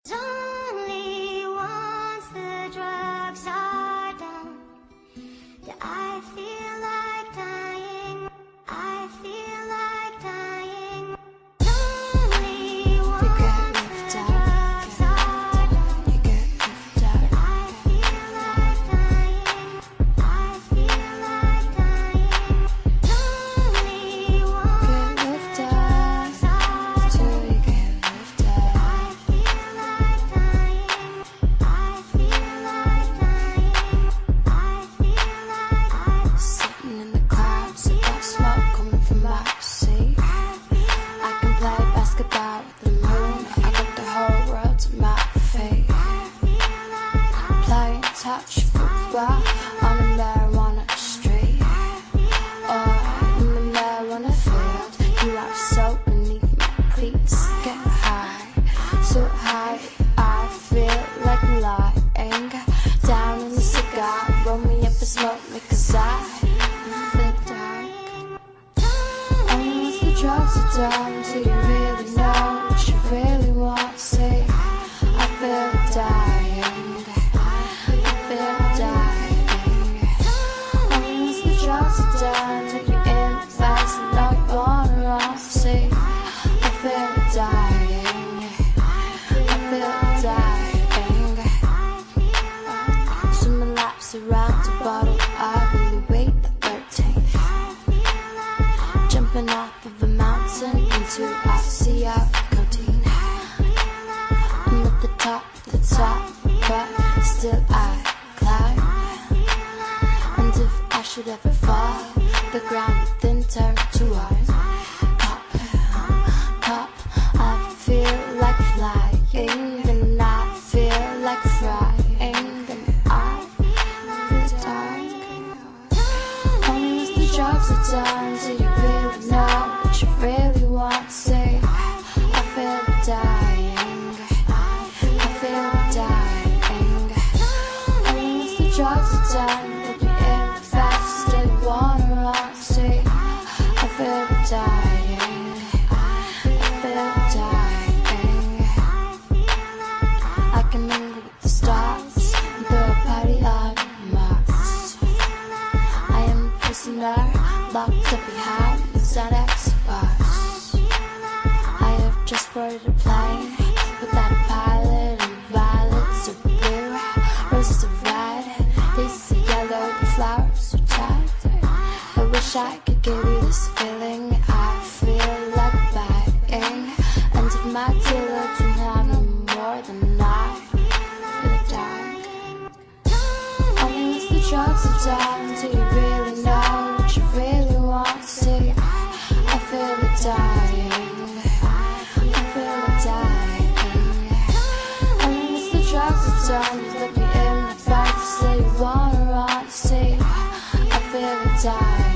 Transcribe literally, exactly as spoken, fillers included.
Only once the drugs are done do I feel like dying. I feel like dying. Only once the drugs are done do I feel like dying. I feel like dying. Only once the drugs are done. Touch football on a marijuana street, or in the marijuana field. You are so beneath my cleats. Get high, so high I feel like I'm lying down in the cigar. Roll me up and smoke me, cause I feel dark. Only once the drugs are done do you really know what you really want. Say, I feel dying. Done, take you in fast and now you wanna run. See, I feel dying, I feel dying. Swimming laps around the bottle, I really weighed the thirteen. Jumping off of a mountain into a sea of codeine. I'm at the top, the top, but still I climb. And if I should ever fall, the ground then turn to ice. Pop, pop, I feel like flying, then I feel like frying, then I feel dark. Only once the drugs are done do you really know what you really want. Say, I feel dying, I feel dying. Only once the drugs are done, say, I feel dying, I feel dying. I can mingle with the stars and throw a party on Mars. I am a prisoner, locked up behind the Xanax bars. I have just boarded a plane without a pilot, and violets are blue, roses are red, daisies are yellow, the flowers are tied. I wish I could give you this feeling. I feel like buying, and if my dealer didn't have no more than I feel dying. Only once the drugs are done do you really know what you really want. See, I feel dying, I feel dying. Only once the drugs are done, you look me in the face, say you wanna run. See, I feel dying.